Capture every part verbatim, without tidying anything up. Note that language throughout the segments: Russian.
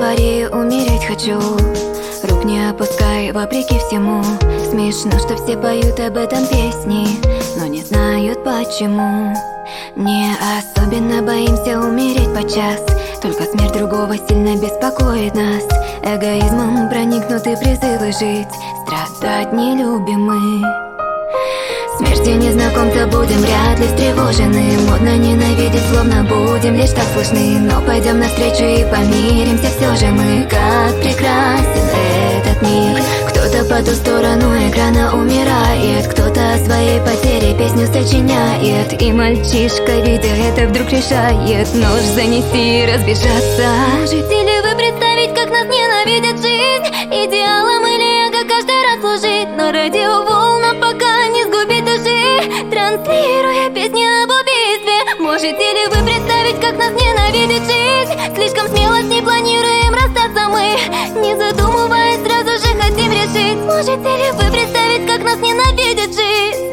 говори, умереть хочу. Рук не опускай, вопреки всему. Смешно, что все поют об этом песни, но не знают почему. Не особенно боимся умереть подчас, только смерть другого сильно беспокоит нас. Эгоизмом проникнуты призывы жить, страдать не любим мы. Смертью незнакомца будем вряд ли встревожены. Модно ненавидеть, словно будем лишь так слышны. Но пойдем навстречу и помиримся все же мы. Как прекрасен этот мир. Кто-то по ту сторону экрана умирает, кто-то о своей потере песню сочиняет. И мальчишка, видя это, вдруг решает нож занести и разбежаться. Можете ли вы представить, как нас ненавидит жизнь? Идеалом или эго каждый раз служить, но радиоволна пока не сгубит души, транслируя песни об убийстве. Можете ли вы представить, как нас ненавидит жизнь? Слишком смело с ней планируем расстаться мы, не задумываясь, сразу же хотим решить. Можете ли вы представить, как нас ненавидит жизнь?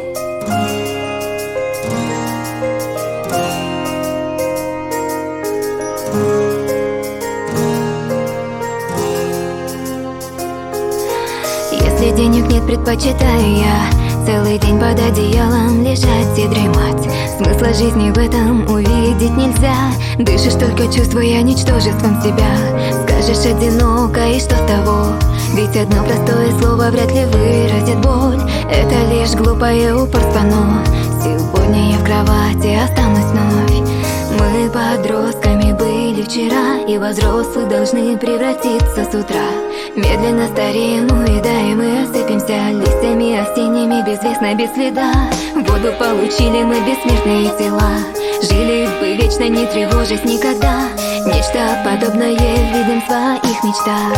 Если денег нет, предпочитаю я целый день под одеялом лежать и дремать. Смысла жизни в этом увидеть нельзя. Дышишь, только чувствуя ничтожеством себя. Скажешь одиноко, и что с того? Ведь одно простое слово вряд ли выразит боль. Это лишь глупое упорство, но сегодня я в кровати останусь вновь. Мы подростками были вчера, и во взрослых должны превратиться с утра. Медленно стареем, уедаем и осыпемся листьями осенними, безвестно, без следа. Воду получили мы, бессмертные тела. Жили бы вечно, не тревожась никогда. Нечто подобное видим в своих мечтах.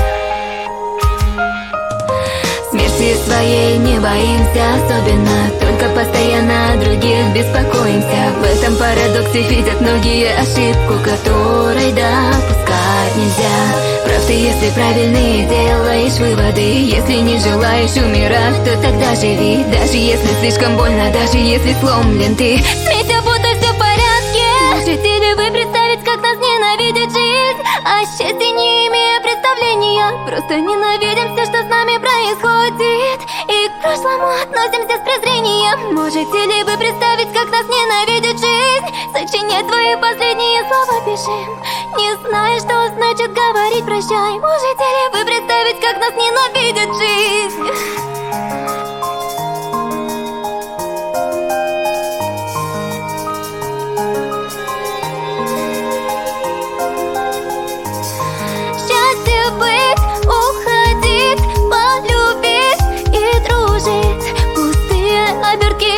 Смерти своей не боимся особенно, только постоянно о других беспокоимся. В этом парадоксе видят многие ошибку, которой допускать нельзя. Прав ты, если правильные делаешь выводы. Если не желаешь умирать, то тогда живи. Даже если слишком больно, даже если сломлен ты. Смейся, будто все в порядке. Можете ли вы представить, как нас ненавидит жизнь? О счастье не имея представления, просто ненавидим все, что с нами происходит, и к прошлому относимся с презрением. Можете ли вы представить, как нас ненавидит жизнь? Сочинять твои последние слова пишем, не зная, что значит говорить прощай. Можете ли вы представить, как нас ненавидит жизнь? Обертки